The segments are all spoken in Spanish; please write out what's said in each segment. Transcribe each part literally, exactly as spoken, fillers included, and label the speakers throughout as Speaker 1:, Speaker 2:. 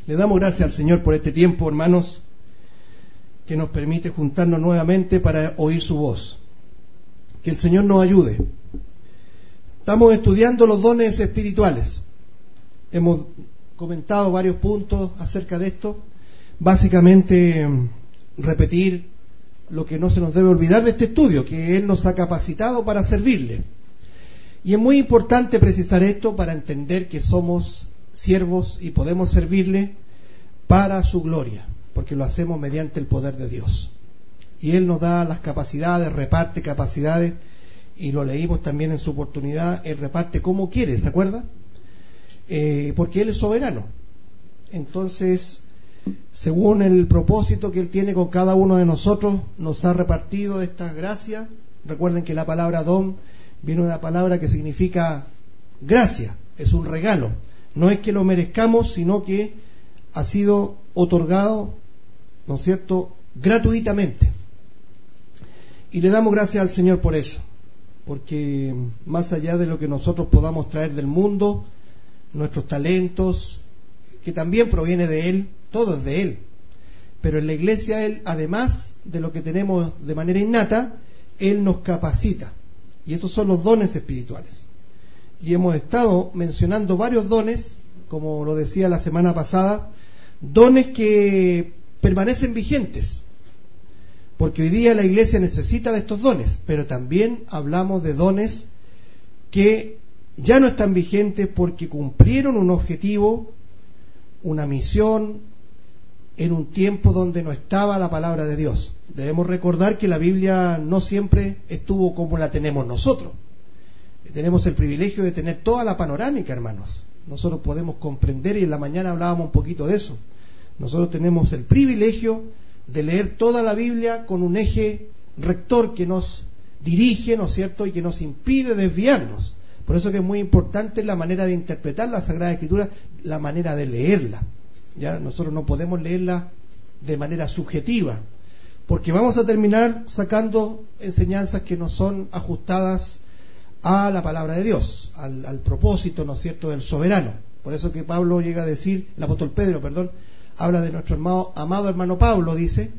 Speaker 1: Le damos gracias al Señor por este tiempo, hermanos, que nos permite juntarnos nuevamente para oír su voz. Que el Señor nos ayude. Estamos estudiando los dones espirituales. Hemos comentado varios puntos acerca de esto. Básicamente, repetir lo que no se nos debe olvidar de este estudio, que Él nos ha capacitado para servirle. Y es muy importante precisar esto para entender que somos siervos y podemos servirle para su gloria, porque lo hacemos mediante el poder de Dios. Y Él nos da las capacidades, reparte capacidades, y lo leímos también en su oportunidad, Él reparte como quiere, ¿se acuerda? Eh, porque Él es soberano. Entonces, según el propósito que Él tiene con cada uno de nosotros, nos ha repartido estas gracias. Recuerden que la palabra don viene de una palabra que significa gracia, es un regalo. No es que lo merezcamos, sino que ha sido otorgado, ¿no es cierto?, gratuitamente. Y le damos gracias al Señor por eso, porque más allá de lo que nosotros podamos traer del mundo, nuestros talentos, que también proviene de Él, todo es de Él. Pero en la iglesia, Él, además de lo que tenemos de manera innata, Él nos capacita. Y esos son los dones espirituales. Y hemos estado mencionando varios dones, como lo decía la semana pasada, dones que permanecen vigentes, porque hoy día la iglesia necesita de estos dones, pero también hablamos de dones que ya no están vigentes porque cumplieron un objetivo, una misión, en un tiempo donde no estaba la palabra de Dios. Debemos recordar que la Biblia no siempre estuvo como la tenemos nosotros. Tenemos el privilegio de tener toda la panorámica, hermanos. Nosotros podemos comprender, y en la mañana hablábamos un poquito de eso. Nosotros tenemos el privilegio de leer toda la Biblia con un eje rector que nos dirige, ¿no es cierto?, y que nos impide desviarnos. Por eso que es muy importante la manera de interpretar la Sagrada Escritura, la manera de leerla. Ya nosotros no podemos leerla de manera subjetiva, porque vamos a terminar sacando enseñanzas que no son ajustadas a la palabra de Dios, al, al propósito, ¿no es cierto?, del soberano. Por eso que Pablo llega a decir, el apóstol Pedro, perdón, habla de nuestro hermano, amado hermano Pablo, dice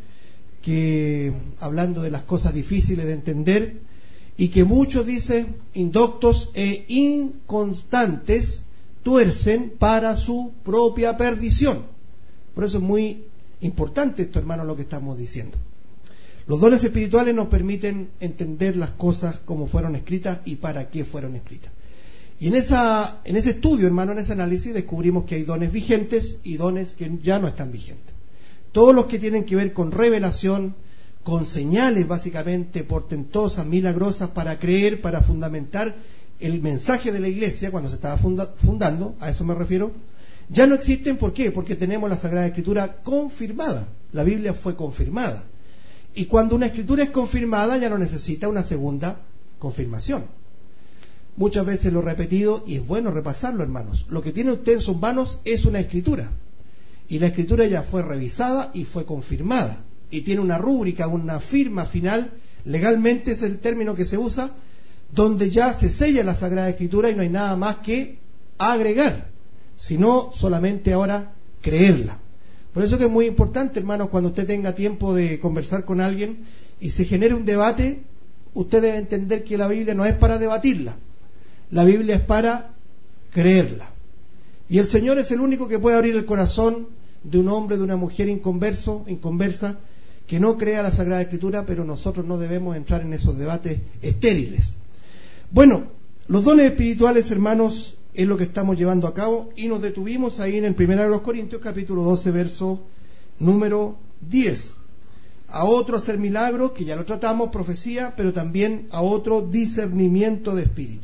Speaker 1: que, hablando de las cosas difíciles de entender, y que muchos, dice, indoctos e inconstantes tuercen para su propia perdición. Por eso es muy importante esto, hermano, lo que estamos diciendo. Los dones espirituales nos permiten entender las cosas como fueron escritas y para qué fueron escritas. Y en esa, en ese estudio, hermano, en ese análisis, descubrimos que hay dones vigentes y dones que ya no están vigentes. Todos los que tienen que ver con revelación, con señales básicamente portentosas, milagrosas, para creer, para fundamentar el mensaje de la iglesia cuando se estaba funda, fundando, a eso me refiero, ya no existen. ¿Por qué? Porque tenemos la Sagrada Escritura confirmada. La Biblia fue confirmada. Y cuando una escritura es confirmada, ya no necesita una segunda confirmación. Muchas veces lo he repetido y es bueno repasarlo, hermanos. Lo que tiene usted en sus manos es una escritura. Y la escritura ya fue revisada y fue confirmada. Y tiene una rúbrica, una firma final, legalmente es el término que se usa, donde ya se sella la Sagrada Escritura y no hay nada más que agregar, sino solamente ahora creerla. Por eso que es muy importante, hermanos, cuando usted tenga tiempo de conversar con alguien y se genere un debate, usted debe entender que la Biblia no es para debatirla, la Biblia es para creerla. Y el Señor es el único que puede abrir el corazón de un hombre, de una mujer inconverso, inconversa, que no crea la Sagrada Escritura, pero nosotros no debemos entrar en esos debates estériles. Bueno, los dones espirituales, hermanos, es lo que estamos llevando a cabo, y nos detuvimos ahí en el primero de los Corintios, capítulo doce, verso número diez. A otro hacer milagros, que ya lo tratamos, profecía, pero también a otro discernimiento de espíritu.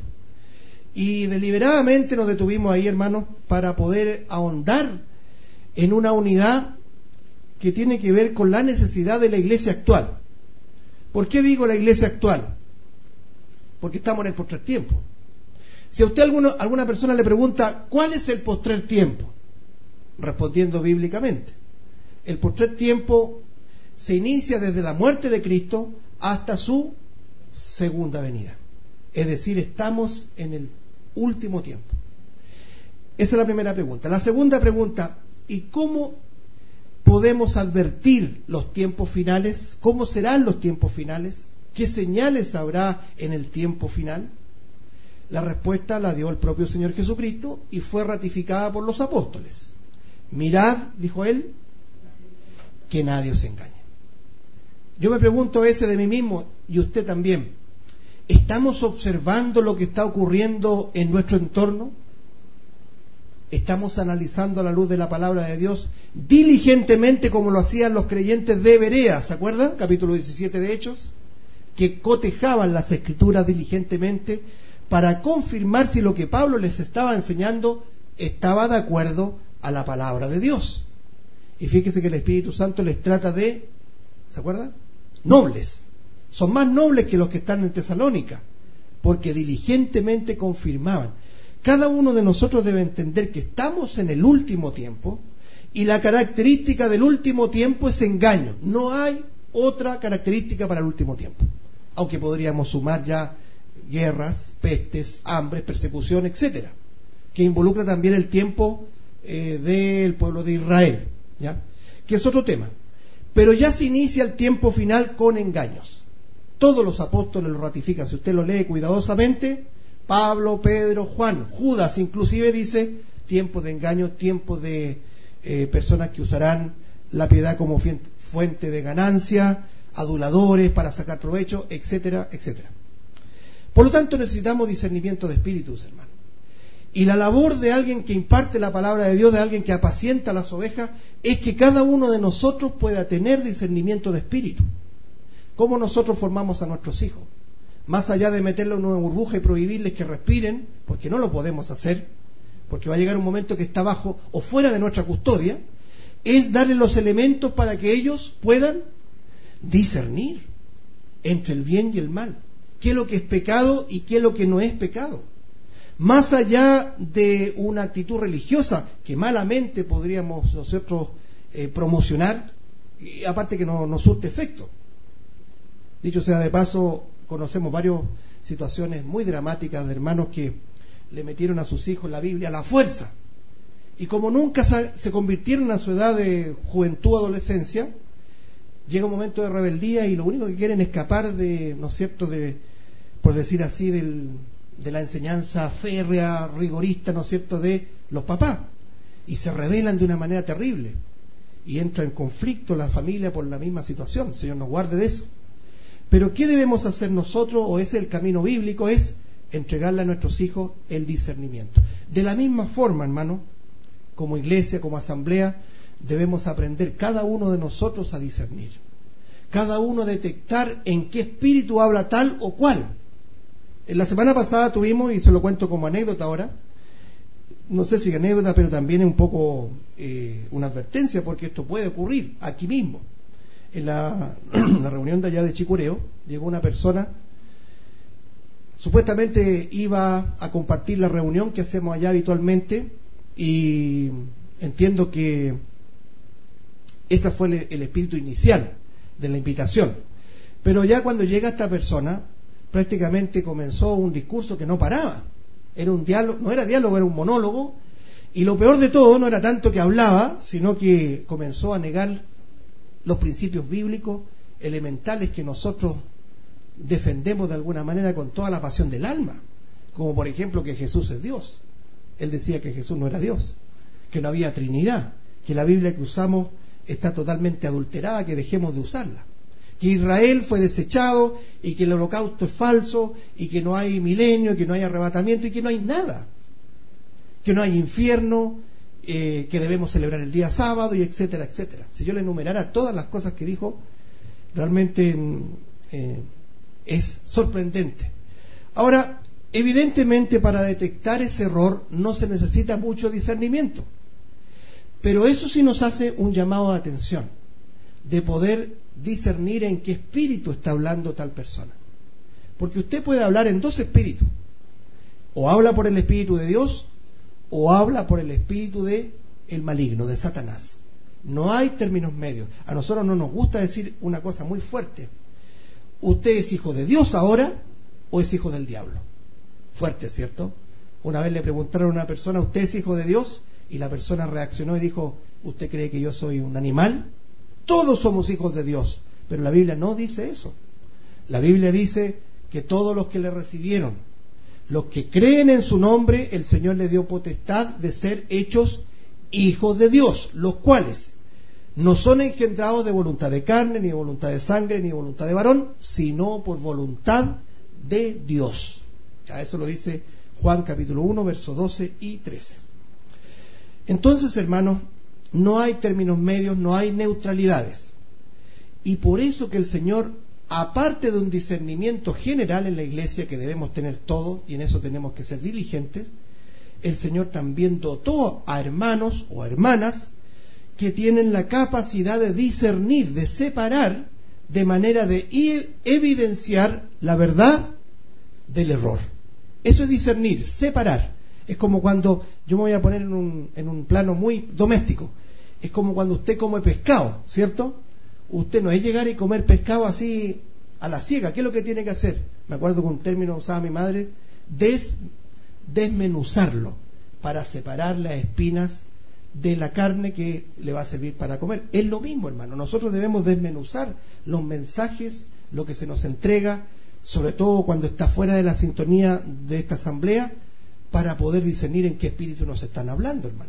Speaker 1: Y deliberadamente nos detuvimos ahí, hermanos, para poder ahondar en una unidad que tiene que ver con la necesidad de la iglesia actual. ¿Por qué digo la iglesia actual? Porque estamos en el postrer tiempo. Si a usted alguno, alguna persona le pregunta ¿cuál es el postrer tiempo? Respondiendo bíblicamente, el postrer tiempo se inicia desde la muerte de Cristo hasta su segunda venida. Es decir, estamos en el último tiempo. Esa es la primera pregunta. La segunda pregunta, ¿Y cómo podemos advertir los tiempos finales? ¿Cómo serán los tiempos finales? ¿Qué señales habrá en el tiempo final? La respuesta la dio el propio Señor Jesucristo y fue ratificada por los apóstoles. Mirad, dijo él, que nadie os engañe. Yo me pregunto ese de mí mismo, y usted también. ¿Estamos observando lo que está ocurriendo en nuestro entorno? ¿Estamos analizando a la luz de la palabra de Dios diligentemente como lo hacían los creyentes de Berea? ¿Se acuerdan? Capítulo diecisiete de Hechos. Que cotejaban las escrituras diligentemente para confirmar si lo que Pablo les estaba enseñando estaba de acuerdo a la palabra de Dios. Y fíjese que el Espíritu Santo les trata de, ¿se acuerdan? Nobles. Son más nobles que los que están en Tesalónica, porque diligentemente confirmaban. Cada uno de nosotros debe entender que estamos en el último tiempo, y la característica del último tiempo es engaño. No hay otra característica para el último tiempo, aunque podríamos sumar ya guerras, pestes, hambres, persecución, etcétera, que involucra también el tiempo eh, del pueblo de Israel, ¿ya? Que es otro tema. Pero ya se inicia el tiempo final con engaños. Todos los apóstoles lo ratifican. Si usted lo lee cuidadosamente, Pablo, Pedro, Juan, Judas inclusive dice tiempo de engaño, tiempo de eh, personas que usarán la piedad como fuente de ganancia, aduladores para sacar provecho, etcétera, etcétera. Por lo tanto, necesitamos discernimiento de espíritus, hermano. Y la labor de alguien que imparte la palabra de Dios, de alguien que apacienta las ovejas, es que cada uno de nosotros pueda tener discernimiento de espíritu. ¿Cómo nosotros formamos a nuestros hijos? Más allá de meterlos en una burbuja y prohibirles que respiren, porque no lo podemos hacer, porque va a llegar un momento que está bajo o fuera de nuestra custodia, es darles los elementos para que ellos puedan discernir entre el bien y el mal, qué es lo que es pecado y qué es lo que no es pecado. Más allá de una actitud religiosa que malamente podríamos nosotros eh, promocionar, y aparte que no, no surte efecto. Dicho sea de paso, conocemos varias situaciones muy dramáticas de hermanos que le metieron a sus hijos la Biblia a la fuerza, y como nunca se convirtieron a su edad de juventud o adolescencia, llega un momento de rebeldía y lo único que quieren es escapar de, ¿no es cierto?, de, por decir así, del, de la enseñanza férrea, rigorista, ¿no es cierto?, de los papás, y se rebelan de una manera terrible y entra en conflicto la familia por la misma situación. El Señor nos guarde de eso. Pero ¿qué debemos hacer nosotros? O es el camino bíblico, es entregarle a nuestros hijos el discernimiento. De la misma forma, hermano, como iglesia, como asamblea, debemos aprender cada uno de nosotros a discernir, cada uno a detectar en qué espíritu habla tal o cual. En la semana pasada tuvimos, y se lo cuento como anécdota ahora, no sé si anécdota, pero también es un poco eh, una advertencia, porque esto puede ocurrir aquí mismo. En la, la reunión de allá de Chicureo, llegó una persona, supuestamente iba a compartir la reunión que hacemos allá habitualmente, y entiendo que ese fue el, el espíritu inicial de la invitación. Pero ya cuando llega esta persona, prácticamente comenzó un discurso que no paraba. Era un diálogo, no era diálogo, era un monólogo, y lo peor de todo no era tanto que hablaba, sino que comenzó a negar los principios bíblicos elementales que nosotros defendemos de alguna manera con toda la pasión del alma, como por ejemplo que Jesús es Dios. Él decía que Jesús no era Dios, que no había Trinidad, que la Biblia que usamos está totalmente adulterada, que dejemos de usarla, que Israel fue desechado y que el holocausto es falso y que no hay milenio, y que no hay arrebatamiento y que no hay nada, que no hay infierno, eh, que debemos celebrar el día sábado y etcétera, etcétera. Si yo le enumerara todas las cosas que dijo, realmente eh, es sorprendente. Ahora, evidentemente para detectar ese error no se necesita mucho discernimiento, pero eso sí nos hace un llamado de atención, de poder discernir en qué espíritu está hablando tal persona. Porque usted puede hablar en dos espíritus, o habla por el espíritu de Dios, o habla por el espíritu de el maligno, de Satanás. No hay términos medios. A nosotros no nos gusta decir una cosa muy fuerte: usted es hijo de Dios ahora o es hijo del diablo. Fuerte, ¿cierto? Una vez le preguntaron a una persona: ¿usted es hijo de Dios? Y la persona reaccionó y dijo: ¿Usted cree que yo soy un animal? Todos somos hijos de Dios, pero la Biblia no dice eso. La Biblia dice que todos los que le recibieron, los que creen en su nombre, el Señor le dio potestad de ser hechos hijos de Dios, los cuales no son engendrados de voluntad de carne, ni de voluntad de sangre, ni de voluntad de varón, sino por voluntad de Dios. Ya eso lo dice Juan capítulo uno, versos doce y trece. Entonces, hermanos, no hay términos medios, no hay neutralidades. Y por eso que el Señor, aparte de un discernimiento general en la iglesia que debemos tener todos, y en eso tenemos que ser diligentes, el Señor también dotó a hermanos o hermanas que tienen la capacidad de discernir, de separar, de manera de evidenciar la verdad del error. Eso es discernir, separar. Es como cuando, yo me voy a poner en un, en un plano muy doméstico, es como cuando usted come pescado, ¿cierto? Usted no es llegar y comer pescado así a la ciega. ¿Qué es lo que tiene que hacer? Me acuerdo que un término usaba mi madre, des, desmenuzarlo para separar las espinas de la carne que le va a servir para comer. Es lo mismo, hermano. Nosotros debemos desmenuzar los mensajes, lo que se nos entrega, sobre todo cuando está fuera de la sintonía de esta asamblea, para poder discernir en qué espíritu nos están hablando, hermano.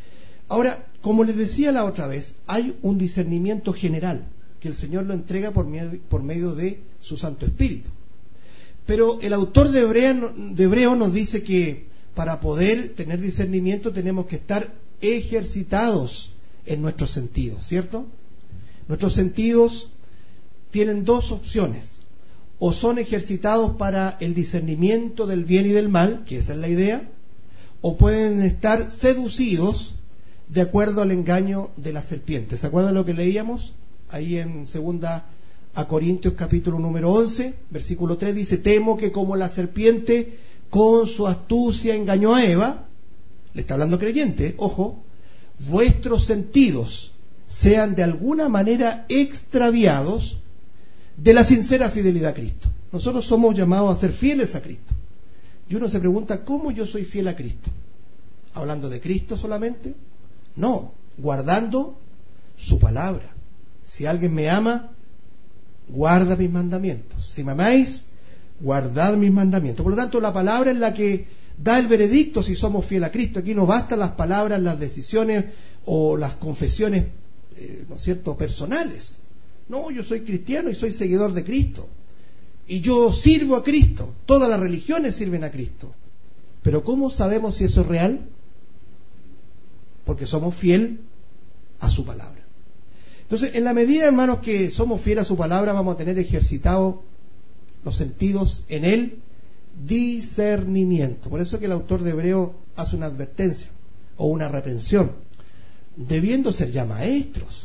Speaker 1: Ahora, como les decía la otra vez, hay un discernimiento general que el Señor lo entrega por, por medio de su Santo Espíritu. Pero el autor de Hebreo, de Hebreo nos dice que para poder tener discernimiento tenemos que estar ejercitados en nuestros sentidos, ¿cierto? Nuestros sentidos tienen dos opciones: o son ejercitados para el discernimiento del bien y del mal, que esa es la idea, o pueden estar seducidos de acuerdo al engaño de la serpiente. ¿Se acuerdan lo que leíamos? Ahí en segunda a Corintios capítulo número once, versículo tres, dice: temo que como la serpiente con su astucia engañó a Eva, le está hablando creyente, ojo, vuestros sentidos sean de alguna manera extraviados de la sincera fidelidad a Cristo. Nosotros somos llamados a ser fieles a Cristo. Y uno se pregunta, ¿cómo yo soy fiel a Cristo? ¿Hablando de Cristo solamente? No, guardando su palabra. Si alguien me ama, guarda mis mandamientos. Si me amáis, guardad mis mandamientos. Por lo tanto, la palabra es la que da el veredicto si somos fieles a Cristo. Aquí no bastan las palabras, las decisiones o las confesiones, eh, ¿no es cierto?, personales. No, yo soy cristiano y soy seguidor de Cristo. Y yo sirvo a Cristo. Todas las religiones sirven a Cristo. Pero ¿cómo sabemos si eso es real? Porque somos fieles a su palabra. Entonces, en la medida, hermanos, que somos fieles a su palabra, vamos a tener ejercitados los sentidos en el discernimiento. Por eso que el autor de Hebreo hace una advertencia o una reprensión, debiendo ser ya maestros.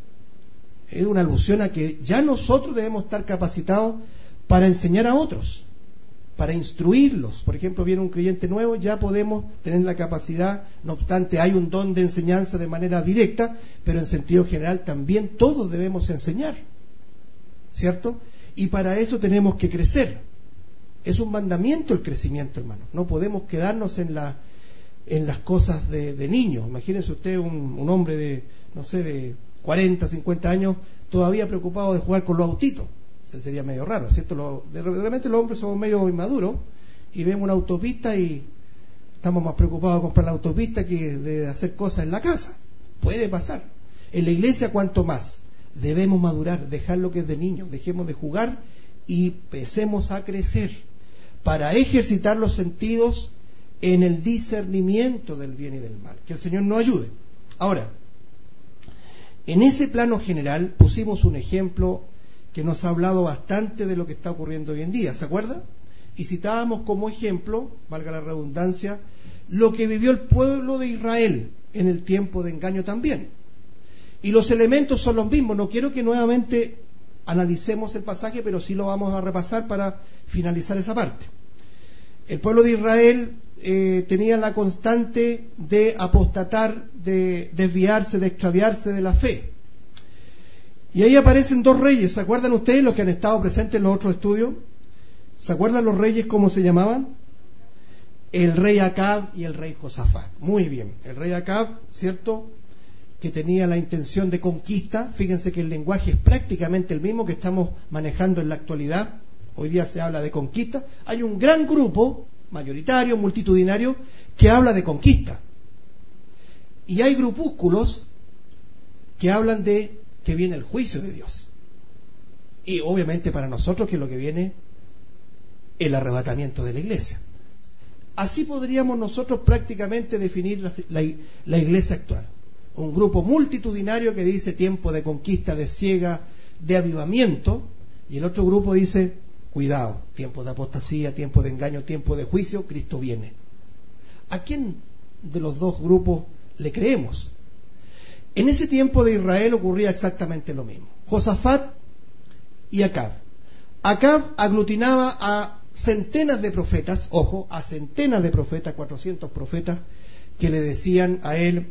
Speaker 1: Es una alusión a que ya nosotros debemos estar capacitados para enseñar a otros, para instruirlos. Por ejemplo, viene un creyente nuevo, ya podemos tener la capacidad, no obstante hay un don de enseñanza de manera directa, pero en sentido general también todos debemos enseñar, ¿cierto? Y para eso tenemos que crecer. Es un mandamiento el crecimiento, hermano. No podemos quedarnos en la en las cosas de, de niños. Imagínense usted un, un hombre de, no sé, de cuarenta, cincuenta años, todavía preocupado de jugar con los autitos. Eso sería medio raro, ¿cierto? Lo, de, realmente los hombres somos medio inmaduros y vemos una autopista y estamos más preocupados de comprar la autopista que de hacer cosas en la casa. Puede pasar. En la iglesia, cuanto más. Debemos madurar, dejar lo que es de niños, dejemos de jugar y empecemos a crecer para ejercitar los sentidos en el discernimiento del bien y del mal. Que el Señor nos ayude. Ahora, en ese plano general pusimos un ejemplo que nos ha hablado bastante de lo que está ocurriendo hoy en día, ¿se acuerda? Y citábamos como ejemplo, valga la redundancia, lo que vivió el pueblo de Israel en el tiempo de engaño también. Y los elementos son los mismos. No quiero que nuevamente analicemos el pasaje, pero sí lo vamos a repasar para finalizar esa parte. El pueblo de Israel eh, tenía la constante de apostatar, de desviarse, de extraviarse de la fe. Y ahí aparecen dos reyes. ¿Se acuerdan ustedes, los que han estado presentes en los otros estudios? ¿Se acuerdan los reyes cómo se llamaban? El rey Acab y el rey Josafat. Muy bien. El rey Acab, ¿cierto?, que tenía la intención de conquista. Fíjense que el lenguaje es prácticamente el mismo que estamos manejando en la actualidad. Hoy día se habla de conquista. Hay un gran grupo, mayoritario, multitudinario, que habla de conquista. Y hay grupúsculos que hablan de que viene el juicio de Dios. Y obviamente para nosotros que lo que viene el arrebatamiento de la iglesia. Así podríamos nosotros prácticamente definir la, la, la iglesia actual. Un grupo multitudinario que dice tiempo de conquista, de ciega, de avivamiento, y el otro grupo dice cuidado, tiempo de apostasía, tiempo de engaño, tiempo de juicio, Cristo viene. ¿A quién de los dos grupos le creemos? En ese tiempo de Israel ocurría exactamente lo mismo. Josafat y Acab. Acab aglutinaba a centenas de profetas, ojo, a centenas de profetas, cuatrocientos profetas, que le decían a él,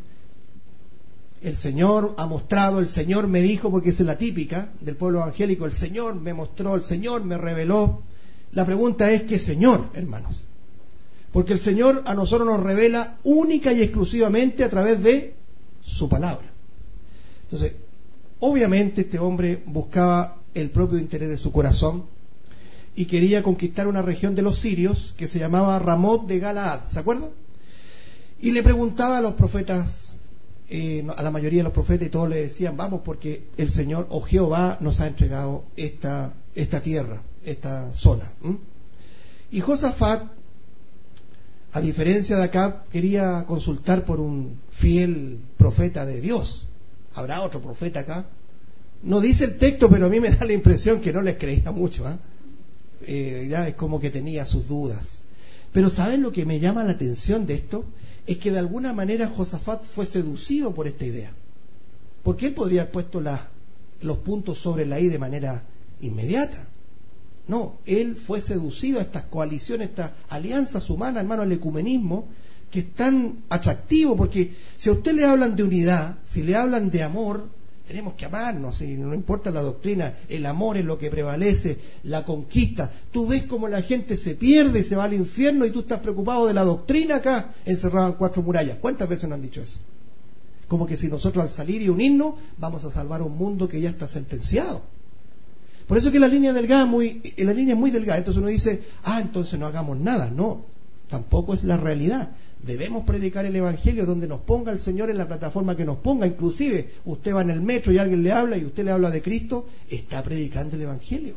Speaker 1: el Señor ha mostrado, el Señor me dijo, porque esa es la típica del pueblo evangélico, el Señor me mostró, el Señor me reveló. La pregunta es, ¿qué Señor, hermanos? Porque el Señor a nosotros nos revela única y exclusivamente a través de su palabra. Entonces, obviamente este hombre buscaba el propio interés de su corazón y quería conquistar una región de los sirios que se llamaba Ramot de Galaad, ¿se acuerdan? Y le preguntaba a los profetas, eh, a la mayoría de los profetas, y todos le decían, vamos, porque el Señor o Jehová nos ha entregado esta, esta tierra, esta zona. ¿Mm? Y Josafat, a diferencia de Acab, quería consultar por un fiel profeta de Dios. ¿Habrá otro profeta acá? No dice el texto, pero a mí me da la impresión que no les creía mucho. ¿eh? Eh, ya es como que tenía sus dudas. Pero ¿saben lo que me llama la atención de esto? Es que de alguna manera Josafat fue seducido por esta idea. Porque él podría haber puesto la, los puntos sobre la I de manera inmediata. No, él fue seducido a estas coaliciones, estas alianzas humanas, hermano, el ecumenismo, que es tan atractivo, porque si a usted le hablan de unidad, si le hablan de amor, tenemos que amarnos, y no importa la doctrina, el amor es lo que prevalece, la conquista. Tú ves cómo la gente se pierde y se va al infierno y tú estás preocupado de la doctrina acá, encerrado en cuatro murallas. ¿Cuántas veces nos han dicho eso? Como que si nosotros al salir y unirnos vamos a salvar un mundo que ya está sentenciado. Por eso que la línea delgada muy, la línea es muy delgada. Entonces uno dice, ah, entonces no hagamos nada. No, tampoco es la realidad. Debemos predicar el Evangelio donde nos ponga el Señor, en la plataforma que nos ponga. Inclusive usted va en el metro y alguien le habla y usted le habla de Cristo, está predicando el Evangelio.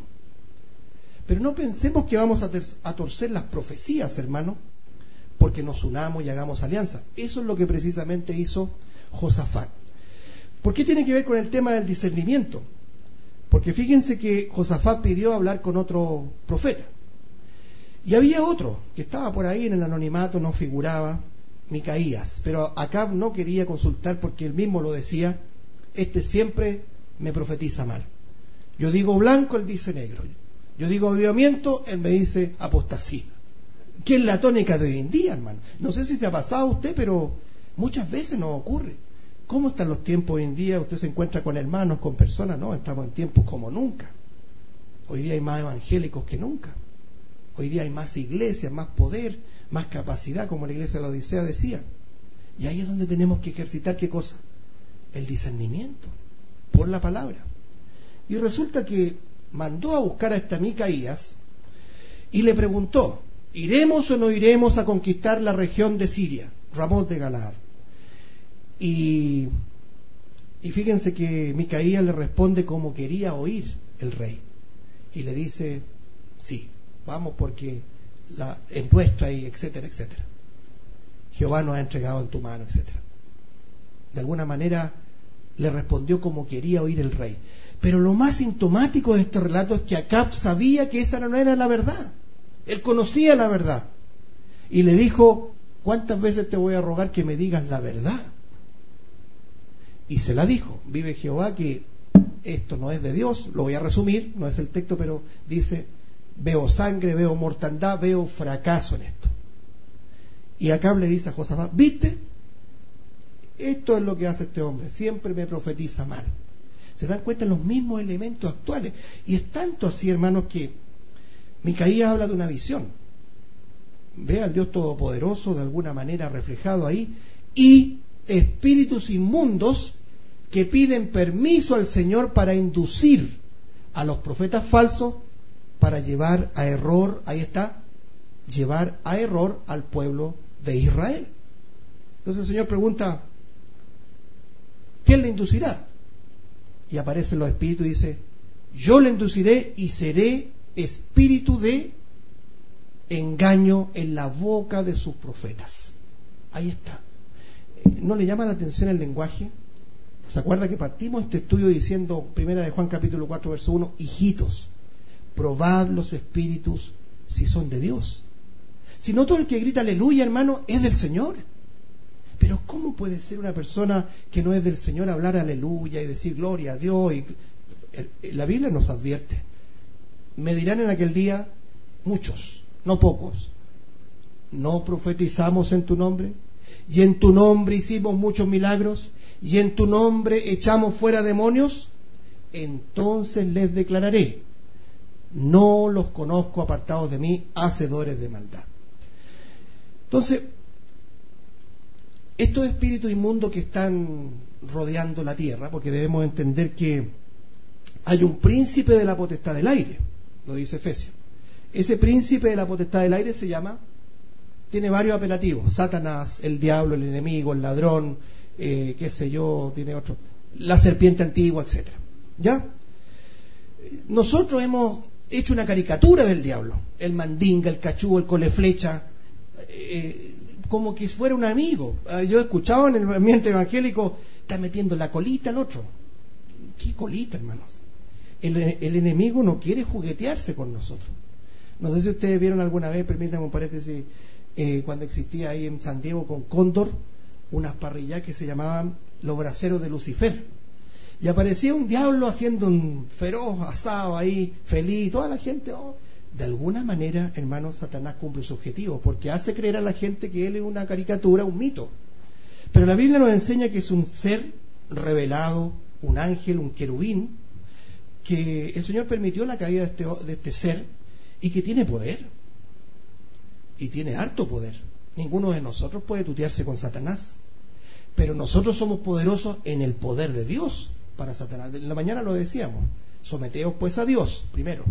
Speaker 1: Pero no pensemos que vamos a, ter- a torcer las profecías, hermano, porque nos unamos y hagamos alianza. Eso es lo que precisamente hizo Josafat. ¿Por qué tiene que ver con el tema del discernimiento? Porque fíjense que Josafat pidió hablar con otro profeta. Y había otro que estaba por ahí en el anonimato, no figuraba, Micaías. Pero Acab no quería consultar porque él mismo lo decía, este siempre me profetiza mal. Yo digo blanco, él dice negro. Yo digo avivamiento, él me dice apostasía. Que es la tónica de hoy en día, hermano. No sé si se ha pasado a usted, pero muchas veces nos ocurre. ¿Cómo están los tiempos hoy en día? Usted se encuentra con hermanos, con personas. No, estamos en tiempos como nunca. Hoy día hay más evangélicos que nunca. Hoy día hay más iglesias, más poder, más capacidad, como la iglesia de la Odisea decía. Y ahí es donde tenemos que ejercitar, ¿qué cosa? El discernimiento, por la palabra. Y resulta que mandó a buscar a esta Micaías y le preguntó, ¿iremos o no iremos a conquistar la región de Siria, Ramot de Galaad? Y, y fíjense que Micaías le responde como quería oír el rey. Y le dice, sí, vamos porque la, es nuestra, y etcétera, etcétera. Jehová nos ha entregado en tu mano, etcétera. De alguna manera le respondió como quería oír el rey. Pero lo más sintomático de este relato es que Acab sabía que esa no era la verdad. Él conocía la verdad. Y le dijo, ¿cuántas veces te voy a rogar que me digas la verdad? Y se la dijo. Vive Jehová que esto no es de Dios. Lo voy a resumir, no es el texto, pero dice, veo sangre, veo mortandad, veo fracaso en esto. Y Acab le dice a Josafat, ¿viste? Esto es lo que hace este hombre, siempre me profetiza mal. Se dan cuenta en los mismos elementos actuales. Y es tanto así, hermanos, que Micaías habla de una visión. Ve al Dios Todopoderoso de alguna manera reflejado ahí, y espíritus inmundos que piden permiso al Señor para inducir a los profetas falsos para llevar a error, ahí está, llevar a error al pueblo de Israel. Entonces el Señor pregunta, ¿quién le inducirá? Y aparecen los espíritus y dice, yo le induciré y seré espíritu de engaño en la boca de sus profetas. Ahí está. ¿No le llama la atención el lenguaje? ¿Se acuerda que partimos este estudio diciendo, primera de Juan capítulo cuatro verso uno, hijitos, probad los espíritus si son de Dios? Si no todo el que grita aleluya, hermano, es del Señor. Pero ¿cómo puede ser una persona que no es del Señor hablar aleluya y decir gloria a Dios? Y la Biblia nos advierte. Me dirán en aquel día, muchos, no pocos, ¿no profetizamos en tu nombre? Y en tu nombre hicimos muchos milagros, y en tu nombre echamos fuera demonios. Entonces les declararé, no los conozco, apartados de mí, hacedores de maldad. Entonces, estos espíritus inmundos que están rodeando la tierra, porque debemos entender que hay un príncipe de la potestad del aire, lo dice Efesios. Ese príncipe de la potestad del aire se llama, tiene varios apelativos: Satanás, el diablo, el enemigo, el ladrón, eh, qué sé yo, tiene otro, la serpiente antigua, etcétera. ¿Ya? Nosotros hemos hecho una caricatura del diablo, el mandinga, el cachú, el coleflecha, eh, como que fuera un amigo. Yo he escuchado en el ambiente evangélico, está metiendo la colita al otro. ¿Qué colita, hermanos? El, el enemigo no quiere juguetearse con nosotros. No sé si ustedes vieron alguna vez, permítanme un paréntesis, eh, cuando existía ahí en San Diego con Cóndor unas parrillas que se llamaban los braceros de Lucifer, y aparecía un diablo haciendo un feroz asado ahí, feliz, toda la gente, oh. De alguna manera, hermanos, Satanás cumple su objetivo, porque hace creer a la gente que él es una caricatura, un mito. Pero la Biblia nos enseña que es un ser revelado, un ángel, un querubín, que el Señor permitió la caída de este, de este ser, y que tiene poder, y tiene harto poder. Ninguno de nosotros puede tutearse con Satanás, pero nosotros somos poderosos en el poder de Dios para Satanás. En la mañana lo decíamos, someteos pues a Dios, primero,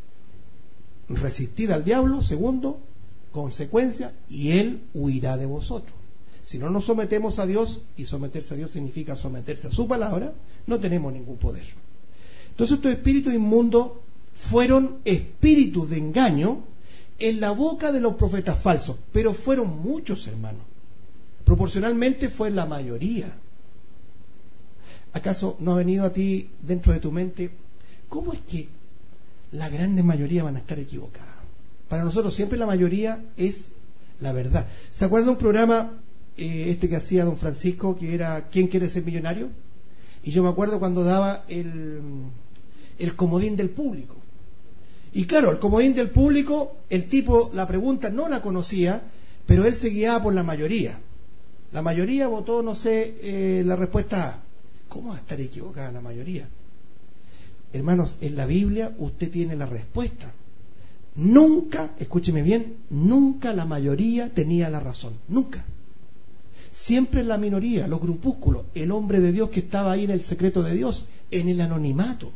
Speaker 1: resistid al diablo, segundo, consecuencia, y él huirá de vosotros. Si no nos sometemos a Dios, y someterse a Dios significa someterse a su palabra, no tenemos ningún poder. Entonces estos espíritus inmundos fueron espíritus de engaño en la boca de los profetas falsos, pero fueron muchos, hermanos. Proporcionalmente fue la mayoría. ¿Acaso no ha venido a ti dentro de tu mente, cómo es que la gran mayoría van a estar equivocadas? Para nosotros siempre la mayoría es la verdad. ¿Se acuerda de un programa eh, este que hacía don Francisco, que era ¿Quién quiere ser millonario? Y yo me acuerdo cuando daba el, el comodín del público. Y claro, el comodín del público, el tipo, la pregunta no la conocía, pero él se guiaba por la mayoría. La mayoría votó, no sé, eh, la respuesta A. ¿Cómo va a estar equivocada la mayoría? Hermanos, en la Biblia usted tiene la respuesta. Nunca, escúcheme bien, nunca la mayoría tenía la razón. Nunca. Siempre la minoría, los grupúsculos, el hombre de Dios que estaba ahí en el secreto de Dios, en el anonimato.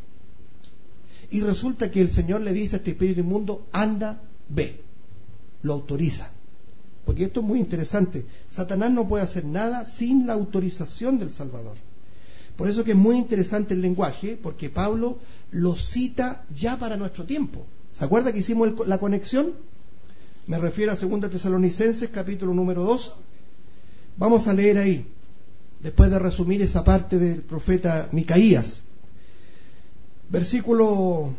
Speaker 1: Y resulta que el Señor le dice a este espíritu inmundo, anda, ve. Lo autoriza. Porque esto es muy interesante. Satanás no puede hacer nada sin la autorización del Salvador. Por eso que es muy interesante el lenguaje, porque Pablo lo cita ya para nuestro tiempo. ¿Se acuerda que hicimos el, la conexión? Me refiero a segunda Tesalonicenses, capítulo número dos. Vamos a leer ahí, después de resumir esa parte del profeta Micaías. Versículo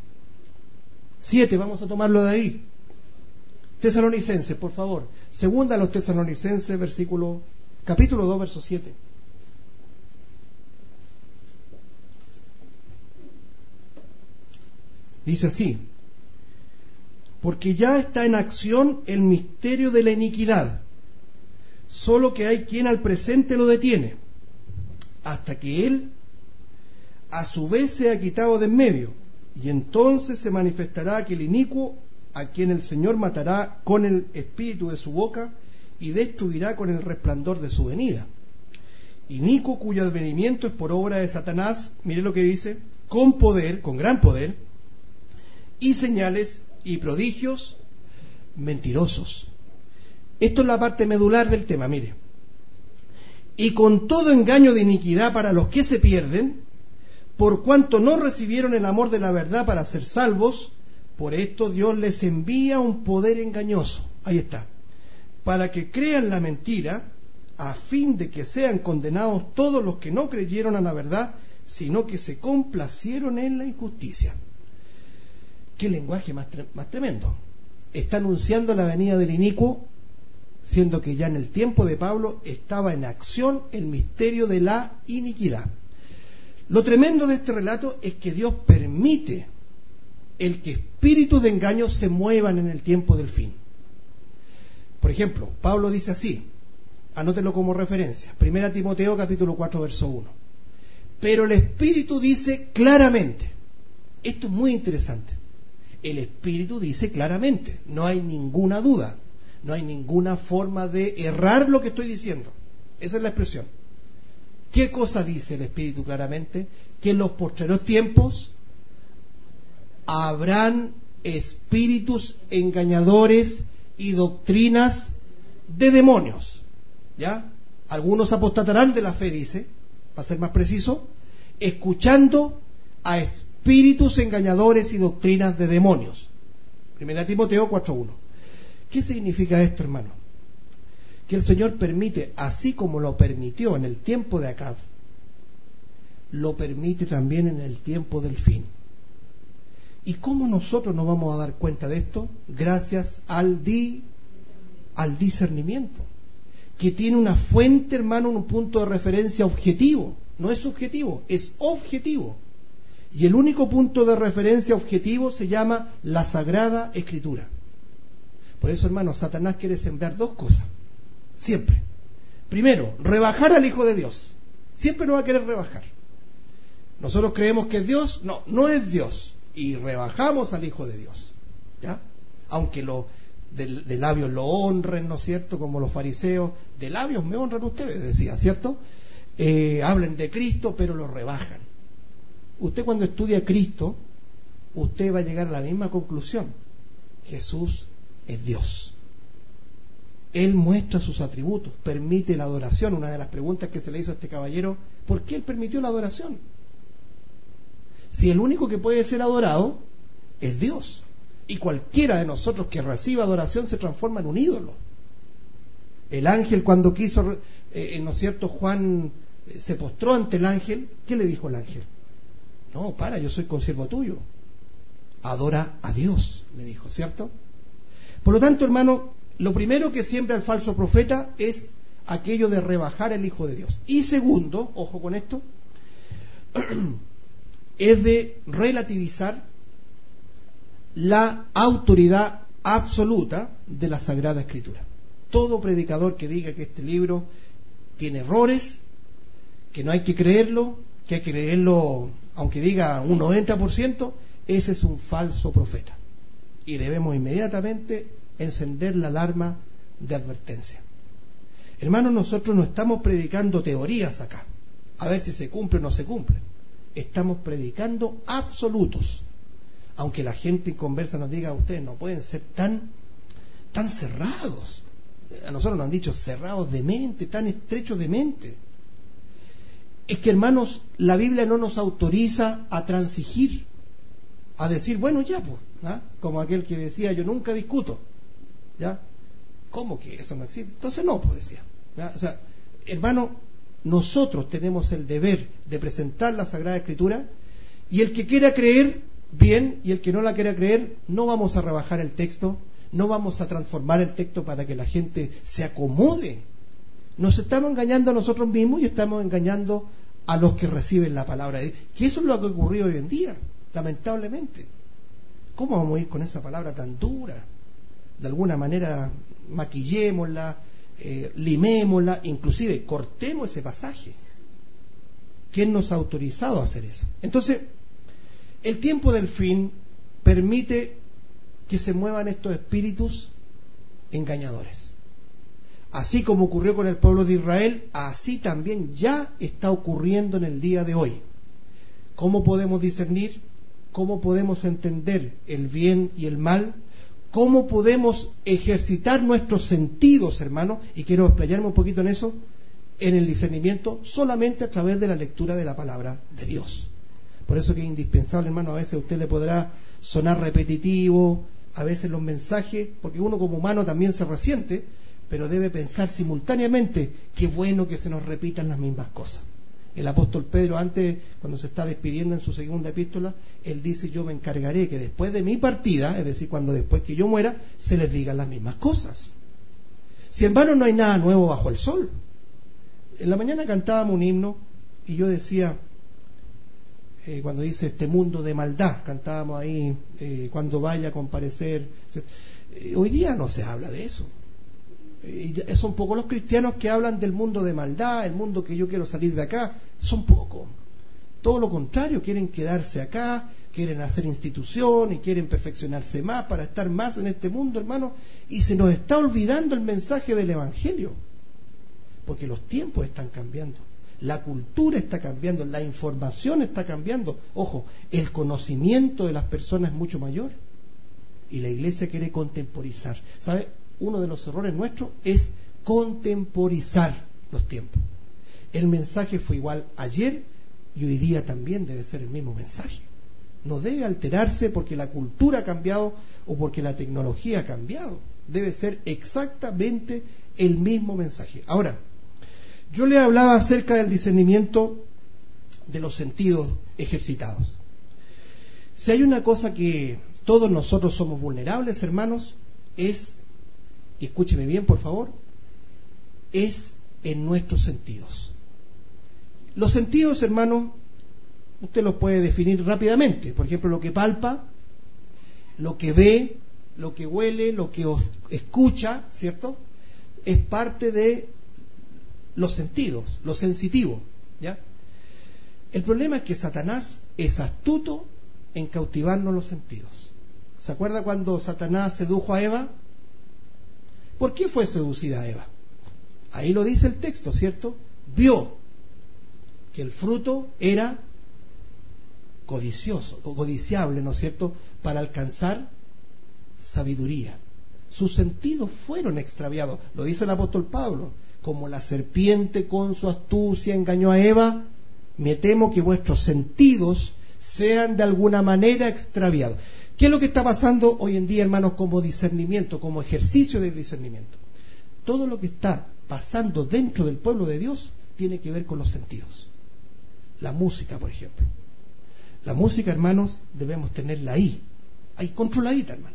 Speaker 1: siete, vamos a tomarlo de ahí. Tesalonicenses, por favor. Segunda a los Tesalonicenses, versículo, capítulo dos, verso siete. Dice así: porque ya está en acción el misterio de la iniquidad, solo que hay quien al presente lo detiene, hasta que él a su vez sea quitado de en medio, y entonces se manifestará aquel inicuo a quien el Señor matará con el espíritu de su boca y destruirá con el resplandor de su venida. inicuo cuyo advenimiento es por obra de Satanás, mire lo que dice, con poder, con gran poder, y señales y prodigios mentirosos. Esto es la parte medular del tema, mire. Y con todo engaño de iniquidad para los que se pierden, por cuanto no recibieron el amor de la verdad para ser salvos, por esto Dios les envía un poder engañoso. Ahí está. Para que crean la mentira, a fin de que sean condenados todos los que no creyeron a la verdad, sino que se complacieron en la injusticia. Qué lenguaje más, tre- más tremendo. Está anunciando la venida del inicuo, siendo que ya en el tiempo de Pablo estaba en acción el misterio de la iniquidad. Lo tremendo de este relato es que Dios permite el que espíritus de engaño se muevan en el tiempo del fin. Por ejemplo, Pablo dice así, anótelo como referencia, Primera Timoteo capítulo cuatro verso uno. Pero el Espíritu dice claramente, esto es muy interesante, el Espíritu dice claramente, no hay ninguna duda, no hay ninguna forma de errar lo que estoy diciendo. Esa es la expresión. ¿Qué cosa dice el Espíritu claramente? Que en los postreros tiempos habrán espíritus engañadores y doctrinas de demonios. ¿Ya? Algunos apostatarán de la fe, dice, para ser más preciso, escuchando a espíritus engañadores y doctrinas de demonios. Primera Timoteo cuatro uno. ¿Qué significa esto, hermano? Que el Señor permite, así como lo permitió en el tiempo de Acab, lo permite también en el tiempo del fin. ¿Y cómo nosotros nos vamos a dar cuenta de esto? Gracias al, di, al discernimiento, que tiene una fuente, hermano, un punto de referencia objetivo. No es subjetivo, es objetivo. Y el único punto de referencia objetivo se llama la Sagrada Escritura. Por eso, hermano, Satanás quiere sembrar dos cosas. Siempre. Primero, rebajar al Hijo de Dios. Siempre nos va a querer rebajar. Nosotros creemos que es Dios. No, no es Dios. Y rebajamos al Hijo de Dios. ¿Ya? Aunque lo, de, de labios lo honren, ¿no es cierto? Como los fariseos. De labios me honran ustedes, decía, ¿cierto? Eh, hablen de Cristo, pero lo rebajan. Usted cuando estudia a Cristo, usted va a llegar a la misma conclusión. Jesús es Dios. Él muestra sus atributos, permite la adoración. Una de las preguntas que se le hizo a este caballero, ¿por qué él permitió la adoración? Si el único que puede ser adorado es Dios, y cualquiera de nosotros que reciba adoración se transforma en un ídolo. El ángel, cuando quiso, eh, ¿no es cierto? Juan eh, se postró ante el ángel. ¿Qué le dijo el ángel? No, para, yo soy consiervo tuyo. Adora a Dios, le dijo, ¿cierto? Por lo tanto, hermano, lo primero que siembra el falso profeta es aquello de rebajar al Hijo de Dios. Y segundo, ojo con esto, es de relativizar la autoridad absoluta de la Sagrada Escritura. Todo predicador que diga que este libro tiene errores, que no hay que creerlo, que hay que creerlo aunque diga un noventa por ciento, ese es un falso profeta. Y debemos inmediatamente encender la alarma de advertencia. Hermanos, nosotros no estamos predicando teorías acá, a ver si se cumple o no se cumple. Estamos predicando absolutos. Aunque la gente en conversa nos diga, ustedes no pueden ser tan, tan cerrados. A nosotros nos han dicho cerrados de mente, tan estrechos de mente. Es que, hermanos, la Biblia no nos autoriza a transigir, a decir, bueno, ya, pues, ¿ah? Como aquel que decía, yo nunca discuto. ¿Ya? ¿Cómo que eso no existe? Entonces no, pues decía. ¿Ya? O sea, hermano, nosotros tenemos el deber de presentar la Sagrada Escritura, y el que quiera creer, bien, y el que no la quiera creer, no vamos a rebajar el texto, no vamos a transformar el texto para que la gente se acomode. Nos estamos engañando a nosotros mismos y estamos engañando a los que reciben la palabra de Dios. Que eso es lo que ha ocurrido hoy en día, lamentablemente. ¿Cómo vamos a ir con esa palabra tan dura? De alguna manera maquillémosla, eh, limémosla, inclusive cortemos ese pasaje. ¿Quién nos ha autorizado a hacer eso? Entonces, el tiempo del fin permite que se muevan estos espíritus engañadores. Así como ocurrió con el pueblo de Israel, así también ya está ocurriendo en el día de hoy. ¿Cómo podemos discernir? ¿Cómo podemos entender el bien y el mal? ¿Cómo podemos ejercitar nuestros sentidos, hermanos? Y quiero explayarme un poquito en eso, en el discernimiento, solamente a través de la lectura de la palabra de Dios. Por eso que es indispensable, hermano, a veces a usted le podrá sonar repetitivo, a veces los mensajes, porque uno como humano también se resiente, pero debe pensar simultáneamente, qué bueno que se nos repitan las mismas cosas. El apóstol Pedro, antes, cuando se está despidiendo en su segunda epístola, él dice, yo me encargaré que después de mi partida, es decir, cuando después que yo muera, se les digan las mismas cosas. Si en vano no hay nada nuevo bajo el sol. En la mañana cantábamos un himno y yo decía, eh, cuando dice este mundo de maldad, cantábamos ahí, eh, cuando vaya a comparecer. Eh, hoy día no se habla de eso. Eh, son pocos los cristianos que hablan del mundo de maldad, el mundo que yo quiero salir de acá. Son pocos. Todo lo contrario, quieren quedarse acá, quieren hacer institución y quieren perfeccionarse más para estar más en este mundo, hermano, y se nos está olvidando el mensaje del Evangelio, porque los tiempos están cambiando, la cultura está cambiando, la información está cambiando. Ojo, el conocimiento de las personas es mucho mayor y la iglesia quiere contemporizar. ¿Sabe? Uno de los errores nuestros es contemporizar los tiempos. El mensaje fue igual ayer y hoy día también debe ser el mismo mensaje. No debe alterarse porque la cultura ha cambiado o porque la tecnología ha cambiado. Debe ser exactamente el mismo mensaje. Ahora, yo le hablaba acerca del discernimiento de los sentidos ejercitados. Si hay una cosa que todos nosotros somos vulnerables, hermanos, es, y escúcheme bien por favor, es en nuestros sentidos. Los sentidos, hermanos, usted los puede definir rápidamente. Por ejemplo, lo que palpa, lo que ve, lo que huele, lo que escucha, ¿cierto? Es parte de los sentidos, lo sensitivo, ¿ya? El problema es que Satanás es astuto en cautivarnos los sentidos. ¿Se acuerda cuando Satanás sedujo a Eva? ¿Por qué fue seducida Eva? Ahí lo dice el texto, ¿cierto? Vio que el fruto era codicioso, codiciable, ¿no es cierto?, para alcanzar sabiduría. Sus sentidos fueron extraviados. Lo dice el apóstol Pablo, como la serpiente con su astucia engañó a Eva, me temo que vuestros sentidos sean de alguna manera extraviados. ¿Qué es lo que está pasando hoy en día, hermanos, como discernimiento, como ejercicio de discernimiento? Todo lo que está pasando dentro del pueblo de Dios tiene que ver con los sentidos. La música, por ejemplo. La música, hermanos, debemos tenerla ahí, ahí controladita, hermano.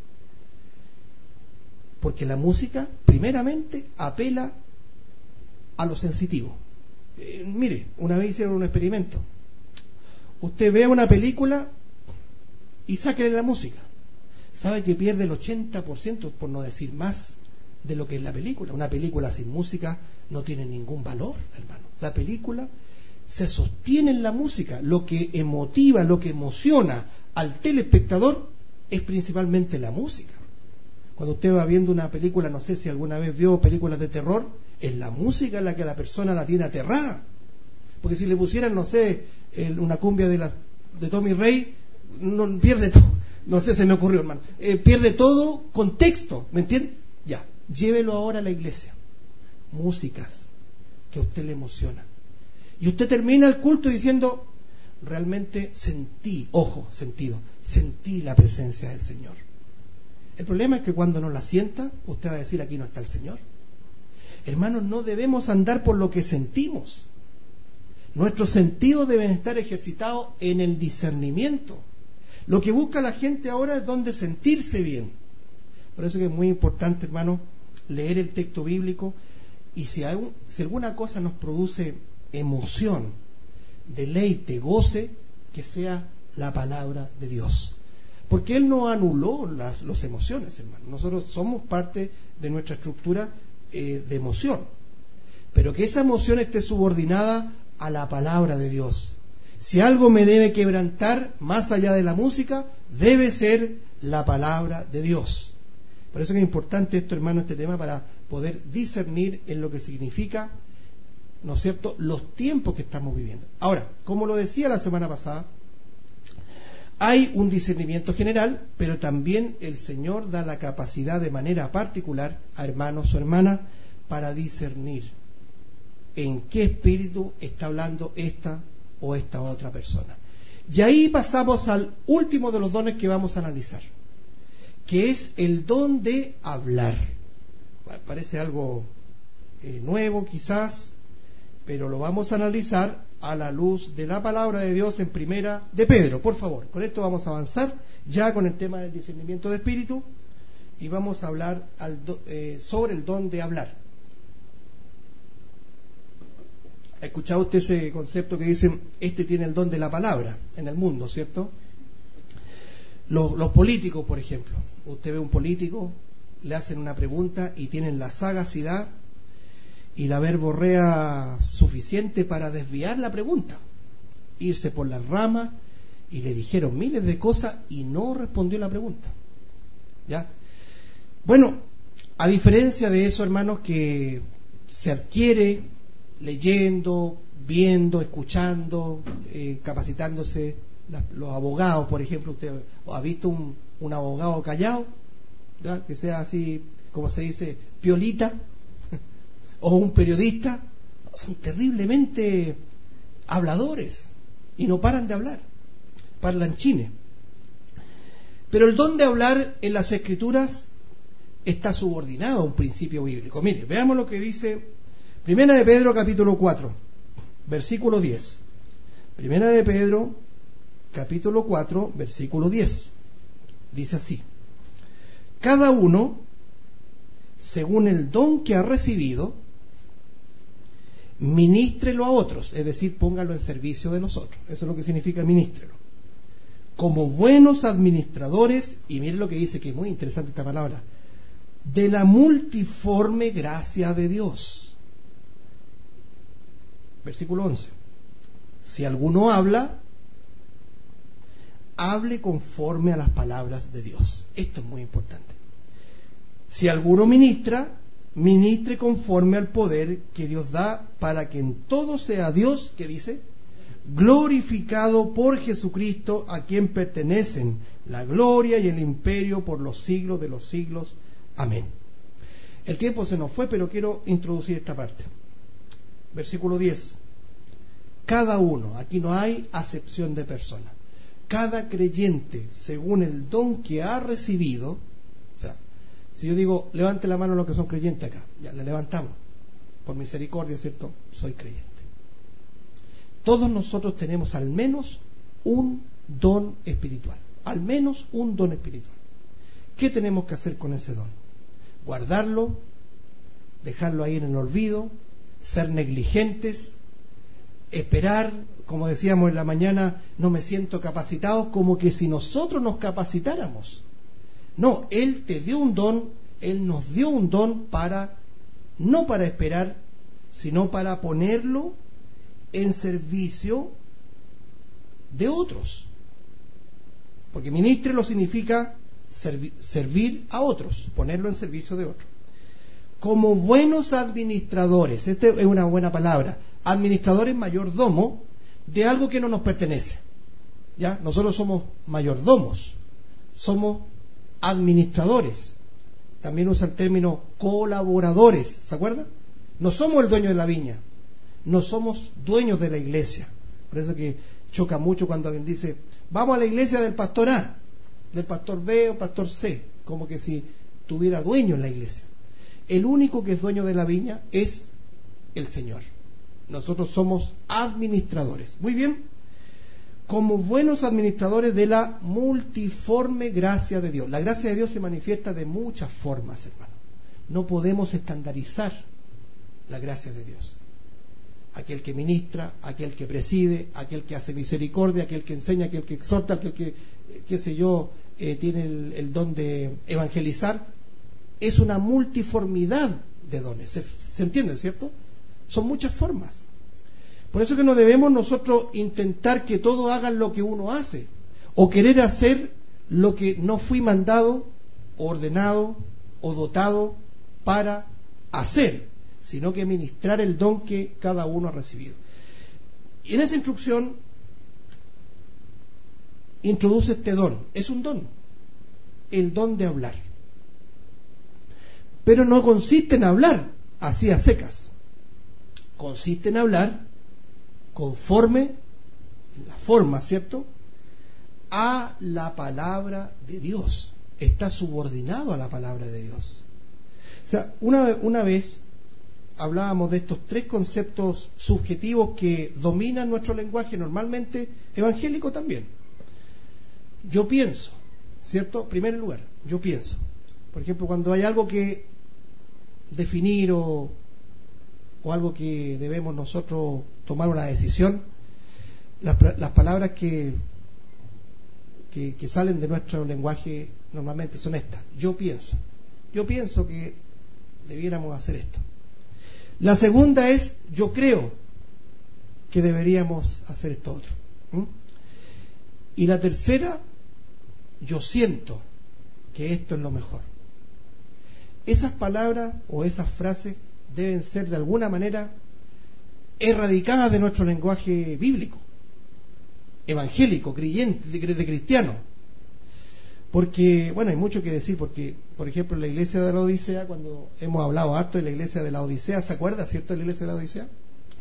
Speaker 1: Porque la música, primeramente, apela a lo sensitivo. Eh, mire, una vez hicieron un experimento. Usted ve una película y sáquele la música. Sabe que pierde el ochenta por ciento, por no decir más, de lo que es la película. Una película sin música no tiene ningún valor, hermano. La película se sostiene en la música. Lo que emotiva, lo que emociona al telespectador es principalmente la música. Cuando usted va viendo una película, no sé si alguna vez vio películas de terror, es la música la que la persona la tiene aterrada. Porque si le pusieran, no sé, el, una cumbia de, las, de Tommy Rey, no, pierde todo. No sé, se me ocurrió, hermano. Eh, pierde todo contexto, ¿me entiende? Ya, llévelo ahora a la iglesia. Músicas que a usted le emociona. Y usted termina el culto diciendo, realmente sentí, ojo, sentido, sentí la presencia del Señor. El problema es que cuando no la sienta, usted va a decir, aquí no está el Señor. Hermanos, no debemos andar por lo que sentimos. Nuestros sentidos deben estar ejercitados en el discernimiento. Lo que busca la gente ahora es donde sentirse bien. Por eso que es muy importante, hermano, leer el texto bíblico, y si, hay, si alguna cosa nos produce emoción, deleite, goce, que sea la palabra de Dios. Porque Él no anuló las, las emociones, hermano. Nosotros somos parte de nuestra estructura eh, de emoción. Pero que esa emoción esté subordinada a la palabra de Dios. Si algo me debe quebrantar más allá de la música, debe ser la palabra de Dios. Por eso que es importante esto, hermano, este tema para, poder discernir en lo que significa, ¿no es cierto?, los tiempos que estamos viviendo. Ahora, como lo decía la semana pasada, hay un discernimiento general, pero también el Señor da la capacidad de manera particular a hermanos o hermanas para discernir en qué espíritu está hablando esta o esta otra persona. Y ahí pasamos al último de los dones que vamos a analizar, que es el don de hablar. Parece algo eh, nuevo quizás, pero lo vamos a analizar a la luz de la palabra de Dios en Primera de Pedro. Por favor, con esto vamos a avanzar ya con el tema del discernimiento de espíritu y vamos a hablar al do, eh, sobre el don de hablar. ¿Ha escuchado usted ese concepto que dicen, este tiene el don de la palabra en el mundo, ¿cierto? Los, los políticos, por ejemplo. Usted ve un político, le hacen una pregunta y tienen la sagacidad y la verborrea suficiente para desviar la pregunta, irse por las ramas, y le dijeron miles de cosas y no respondió la pregunta. ¿Ya? Bueno, a diferencia de eso, hermanos, que se adquiere leyendo, viendo, escuchando, eh, capacitándose, la, los abogados, por ejemplo, usted ha visto un, un abogado callado, ¿ya?, que sea así, como se dice, piolita, o un periodista, son terriblemente habladores y no paran de hablar, parlanchines. Pero el don de hablar en las Escrituras está subordinado a un principio bíblico. Mire, veamos lo que dice Primera de Pedro capítulo cuatro, versículo diez. Primera de Pedro capítulo cuatro, versículo diez. Dice así: cada uno, según el don que ha recibido, ministrelo a otros, es decir, póngalo en servicio de nosotros. Eso es lo que significa ministrelo. Como buenos administradores, y miren lo que dice, que es muy interesante esta palabra, de la multiforme gracia de Dios. Versículo once. Si alguno habla, hable conforme a las palabras de Dios. Esto es muy importante. Si alguno ministra, ministre conforme al poder que Dios da, para que en todo sea Dios, ¿qué dice?, glorificado por Jesucristo, a quien pertenecen la gloria y el imperio por los siglos de los siglos. Amén. El tiempo se nos fue, pero quiero introducir esta parte. Versículo diez. Cada uno, aquí no hay acepción de persona, cada creyente, según el don que ha recibido. O sea, si yo digo, levante la mano los que son creyentes acá, ya la levantamos, por misericordia, ¿cierto? Soy creyente. Todos nosotros tenemos al menos un don espiritual, al menos un don espiritual. ¿Qué tenemos que hacer con ese don? Guardarlo, dejarlo ahí en el olvido, ser negligentes, esperar, como decíamos en la mañana, no me siento capacitado, como que si nosotros nos capacitáramos. No, Él te dio un don, Él nos dio un don para, no para esperar, sino para ponerlo en servicio de otros. Porque ministrelo significa servi- servir a otros, ponerlo en servicio de otros. Como buenos administradores, esta es una buena palabra, administradores mayordomo de algo que no nos pertenece. ¿Ya? Nosotros somos mayordomos, somos administradores. También usa el término colaboradores, ¿se acuerdan? No somos el dueño de la viña, no somos dueños de la iglesia. Por eso que choca mucho cuando alguien dice, vamos a la iglesia del pastor A, del pastor B o pastor C, como que si tuviera dueño en la iglesia. El único que es dueño de la viña es el Señor. Nosotros somos administradores. Muy bien. Como buenos administradores de la multiforme gracia de Dios. La gracia de Dios se manifiesta de muchas formas, hermano. No podemos estandarizar la gracia de Dios. Aquel que ministra, aquel que preside, aquel que hace misericordia, aquel que enseña, aquel que exhorta, aquel que, qué sé yo, eh, tiene el, el don de evangelizar. Es una multiformidad de dones. ¿Se, se entiende, cierto? Son muchas formas. Por eso que no debemos nosotros intentar que todos hagan lo que uno hace, o querer hacer lo que no fui mandado, ordenado o dotado para hacer, sino que ministrar el don que cada uno ha recibido. Y en esa instrucción introduce este don. Es un don, el don de hablar. Pero no consiste en hablar así a secas. Consiste en hablar conforme, en la forma, ¿cierto?, a la palabra de Dios. Está subordinado a la palabra de Dios. O sea, una, una vez hablábamos de estos tres conceptos subjetivos que dominan nuestro lenguaje, normalmente evangélico también. Yo pienso, ¿cierto? En primer lugar, yo pienso. Por ejemplo, cuando hay algo que definir o, o algo que debemos nosotros tomar una decisión, las, las palabras que, que, que salen de nuestro lenguaje normalmente son estas: yo pienso. Yo pienso que debiéramos hacer esto. La segunda es: yo creo que deberíamos hacer esto otro. ¿Mm? Y la tercera: yo siento que esto es lo mejor. Esas palabras o esas frases deben ser de alguna manera erradicadas de nuestro lenguaje bíblico, evangélico, creyente, de, de cristiano. Porque, bueno, hay mucho que decir, porque, por ejemplo, en la iglesia de la Odisea, cuando hemos hablado harto de la iglesia de la Odisea, ¿se acuerda, cierto, de la iglesia de la Odisea?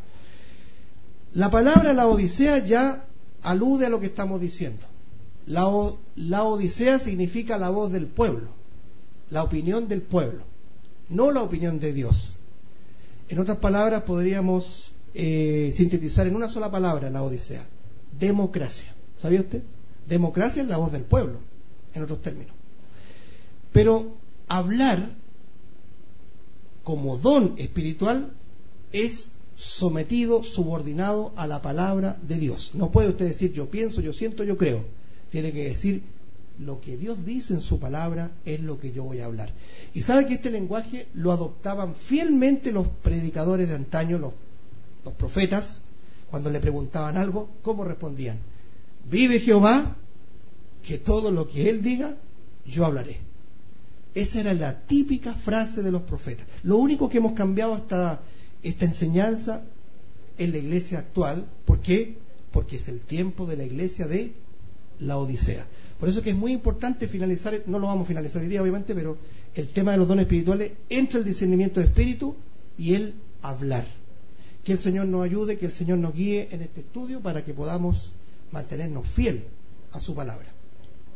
Speaker 1: La palabra la Odisea ya alude a lo que estamos diciendo. La, o, la Odisea significa la voz del pueblo, la opinión del pueblo, no la opinión de Dios. En otras palabras, podríamos eh, sintetizar en una sola palabra la Odisea: democracia. ¿Sabía usted? Democracia es la voz del pueblo, en otros términos. Pero hablar como don espiritual es sometido, subordinado a la palabra de Dios. No puede usted decir yo pienso, yo siento, yo creo. Tiene que decir lo que Dios dice en su palabra es lo que yo voy a hablar. Y sabe que este lenguaje lo adoptaban fielmente los predicadores de antaño, los, los profetas. Cuando le preguntaban algo, ¿cómo respondían? Vive Jehová, que todo lo que Él diga, yo hablaré. Esa era la típica frase de los profetas. Lo único que hemos cambiado hasta esta enseñanza en la iglesia actual. ¿Por qué? Porque es el tiempo de la iglesia de la Odisea. Por eso que es muy importante finalizar, no lo vamos a finalizar hoy día obviamente, pero el tema de los dones espirituales entre el discernimiento de espíritu y el hablar. Que el Señor nos ayude, que el Señor nos guíe en este estudio para que podamos mantenernos fiel a su palabra.